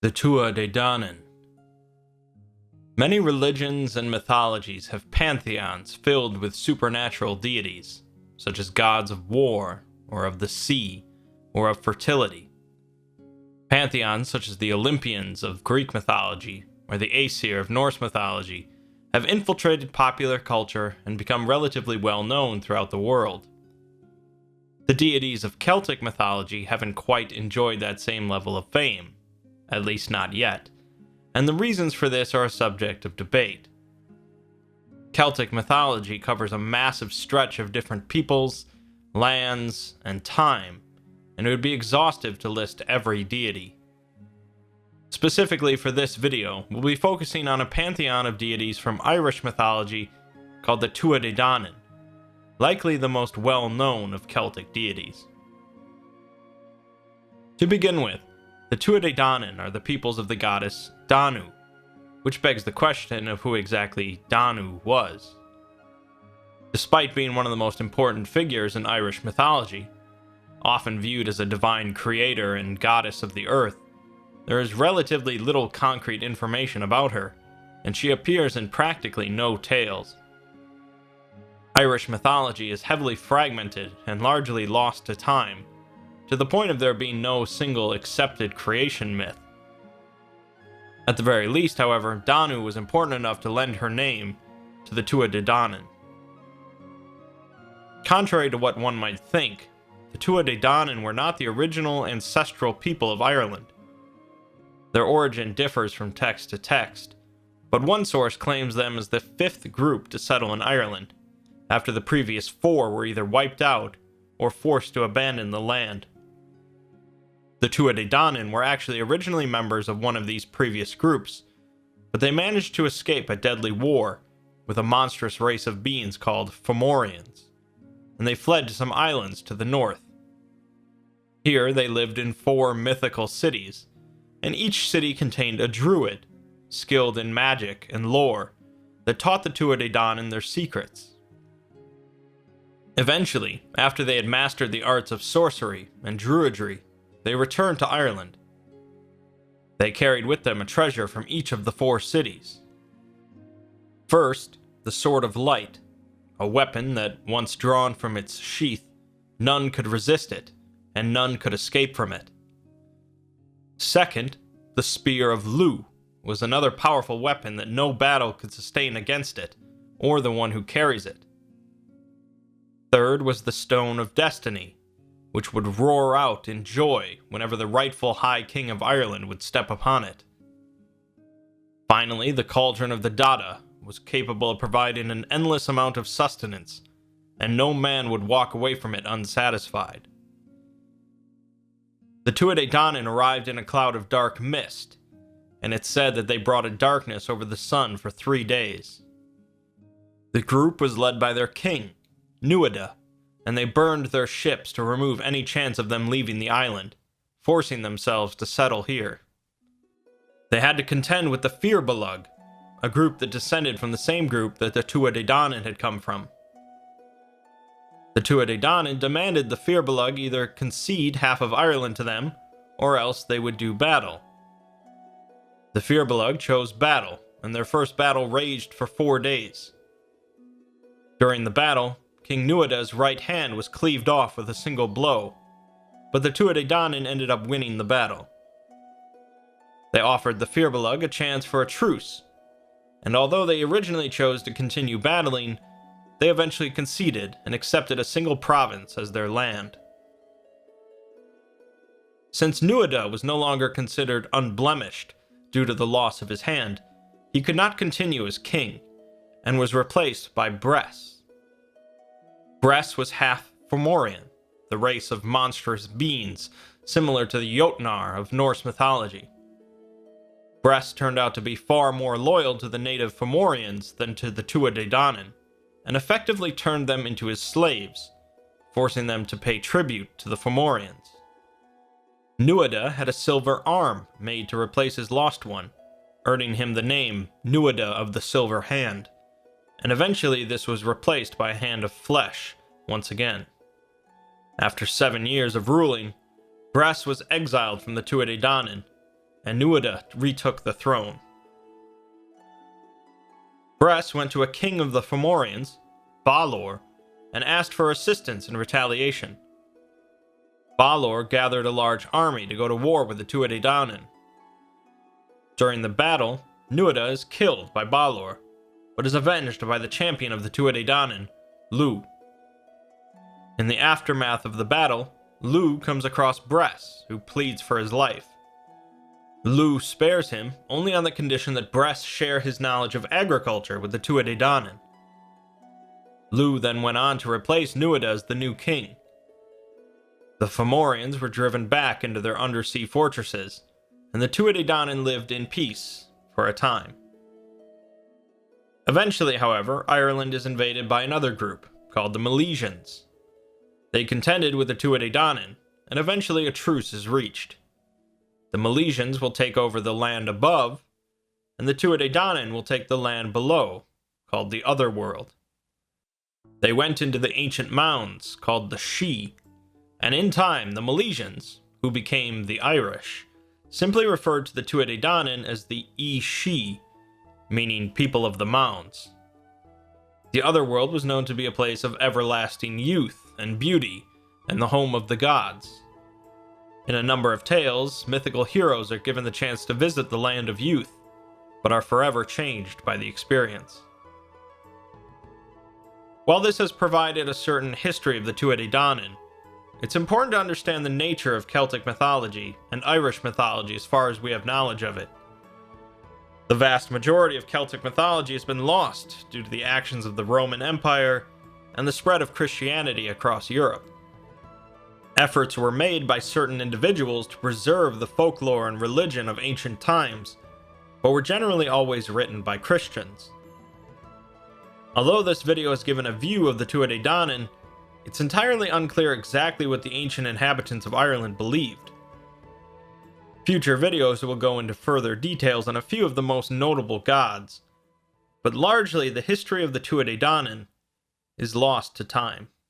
The Tuatha De Danann. Many religions and mythologies have pantheons filled with supernatural deities, such as gods of war, or of the sea, or of fertility. Pantheons such as the Olympians of Greek mythology, or the Aesir of Norse mythology, have infiltrated popular culture and become relatively well known throughout the world. The deities of Celtic mythology haven't quite enjoyed that same level of fame, at least not yet, and the reasons for this are a subject of debate. Celtic mythology covers a massive stretch of different peoples, lands, and time, and it would be exhaustive to list every deity. Specifically for this video, we'll be focusing on a pantheon of deities from Irish mythology called the Tuatha De Danann, likely the most well-known of Celtic deities. To begin with, the Tuatha De Danann are the peoples of the goddess Danu, which begs the question of who exactly Danu was. Despite being one of the most important figures in Irish mythology, often viewed as a divine creator and goddess of the earth, there is relatively little concrete information about her, and she appears in practically no tales. Irish mythology is heavily fragmented and largely lost to time, to the point of there being no single accepted creation myth. At the very least, however, Danu was important enough to lend her name to the Tuatha De Danann. Contrary to what one might think, the Tuatha De Danann were not the original ancestral people of Ireland. Their origin differs from text to text, but one source claims them as the fifth group to settle in Ireland, after the previous four were either wiped out or forced to abandon the land. The Tuatha De Danann were actually originally members of one of these previous groups, but they managed to escape a deadly war with a monstrous race of beings called Fomorians, and they fled to some islands to the north. Here they lived in 4 mythical cities, and each city contained a druid, skilled in magic and lore, that taught the Tuatha De Danann their secrets. Eventually, after they had mastered the arts of sorcery and druidry, they returned to Ireland. They carried with them a treasure from each of the 4 cities. First, the Sword of Light, a weapon that, once drawn from its sheath, none could resist it, and none could escape from it. Second, the Spear of Lugh was another powerful weapon that no battle could sustain against it, or the one who carries it. Third was the Stone of Destiny, which would roar out in joy whenever the rightful High King of Ireland would step upon it. Finally, the Cauldron of the Dada was capable of providing an endless amount of sustenance, and no man would walk away from it unsatisfied. The Tuatha De Danann arrived in a cloud of dark mist, and it's said that they brought a darkness over the sun for 3 days. The group was led by their king, Nuada, and they burned their ships to remove any chance of them leaving the island, forcing themselves to settle here. They had to contend with the Firbolg, a group that descended from the same group that the Tuatha De Danann had come from. The Tuatha De Danann demanded the Firbolg either concede half of Ireland to them, or else they would do battle. The Firbolg chose battle, and their first battle raged for 4 days. During the battle, King Nuada's right hand was cleaved off with a single blow, but the Tuatha De Danann ended up winning the battle. They offered the Firbolg a chance for a truce, and although they originally chose to continue battling, they eventually conceded and accepted a single province as their land. Since Nuada was no longer considered unblemished due to the loss of his hand, he could not continue as king, and was replaced by Bress. Bress was half Fomorian, the race of monstrous beings similar to the Jotnar of Norse mythology. Bress turned out to be far more loyal to the native Fomorians than to the Tuatha De Danann, and effectively turned them into his slaves, forcing them to pay tribute to the Fomorians. Nuada had a silver arm made to replace his lost one, earning him the name Nuada of the Silver Hand, and eventually this was replaced by a hand of flesh once again. After 7 years of ruling, Bress was exiled from the Tuatha De Danann, and Nuada retook the throne. Bress went to a king of the Fomorians, Balor, and asked for assistance in retaliation. Balor gathered a large army to go to war with the Tuatha Dé Danann. During the battle, Nuada is killed by Balor, but is avenged by the champion of the Tuatha Dé Danann, Lugh. In the aftermath of the battle, Lugh comes across Bress, who pleads for his life. Lugh spares him only on the condition that Bress share his knowledge of agriculture with the Tuatha Dé Danann. Lugh then went on to replace Nuada as the new king. The Fomorians were driven back into their undersea fortresses, and the Tuatha Dé Danann lived in peace for a time. Eventually, however, Ireland is invaded by another group, called the Milesians. They contended with the Tuatha Dé Danann, and eventually a truce is reached. The Milesians will take over the land above, and the Tuatha Dé Danann will take the land below, called the Otherworld. They went into the ancient mounds, called the Sidhe, and in time the Milesians, who became the Irish, simply referred to the Tuatha Dé Danann as the Sidhe, meaning people of the mounds. The Otherworld was known to be a place of everlasting youth and beauty, and the home of the gods. In a number of tales, mythical heroes are given the chance to visit the land of youth, but are forever changed by the experience. While this has provided a certain history of the Tuatha Dé Danann, it's important to understand the nature of Celtic mythology and Irish mythology as far as we have knowledge of it. The vast majority of Celtic mythology has been lost due to the actions of the Roman Empire and the spread of Christianity across Europe. Efforts were made by certain individuals to preserve the folklore and religion of ancient times, but were generally always written by Christians. Although this video has given a view of the Tuatha Dé Danann, it's entirely unclear exactly what the ancient inhabitants of Ireland believed. Future videos will go into further details on a few of the most notable gods, but largely the history of the Tuatha Dé Danann is lost to time.